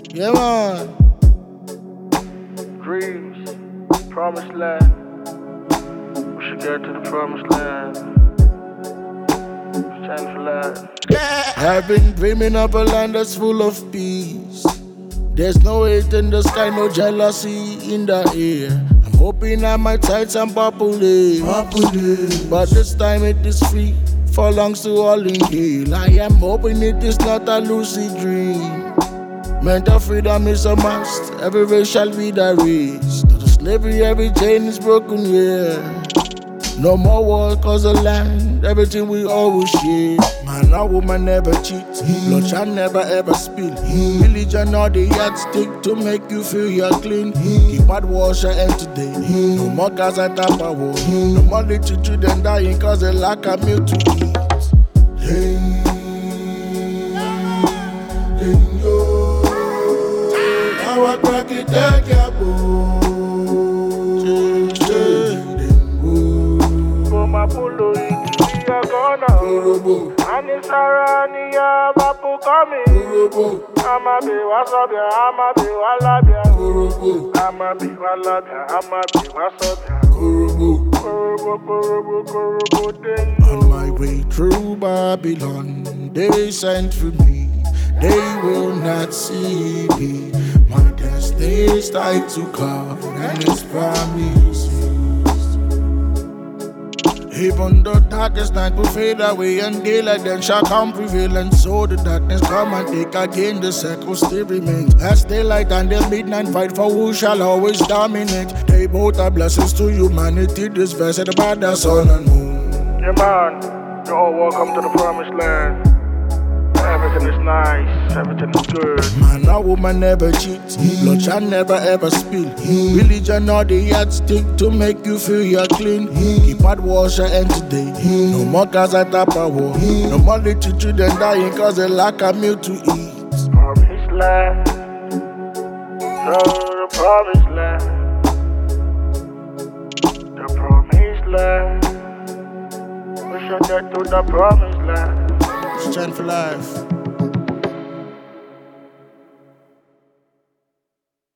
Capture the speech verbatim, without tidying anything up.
Yeah, man. Dreams, promised land. We should get to the promised land. Stand for life. I've been dreaming of a land that's full of peace. There's no hate in the sky, no jealousy in the air. I'm hoping I might find some populace. But this time it is free, belongs to all in here. I am hoping it is not a lucid dream. Mental freedom is a must, every race shall be the race. To the slavery, every chain is broken, yeah. No more war cause the land, everything we always share. Man or woman never cheat, blood shall never ever spill. Religion or the yardstick to make you feel you're clean. Keep bad wash your end today, no more gas and tamper war. No more little children dying cause they lack a meal to eat. Hey, hey, yo, now I crack it like a Mapulo iki ya gonna Ani sarani ya bapu kami Ama be wasabia, ama be walabia Ama be walabia, ama be wasabia Korobo, korobo, korobo dengo. On my way through Babylon, they sent for me. They will not see me. My destiny is tied to God and His promises. Even the darkest night will fade away and daylight then shall come prevail. And so the darkness come and take again, the circle still remains. As daylight and the midnight fight for who shall always dominate. They both are blessings to humanity, this verse about the sun and moon. Yeah man, you're all welcome to the promised land. Everything is nice, everything is good. Man or woman never cheat, blood shall never ever spill. Religion or the yardstick to make you feel you're clean. Keep bad wash your end today, no more gas and tapper war. No more little children dying cause they lack a meal to eat. Promised land, oh, the promised land. The promised land. We should get to the promised land. Stand for life.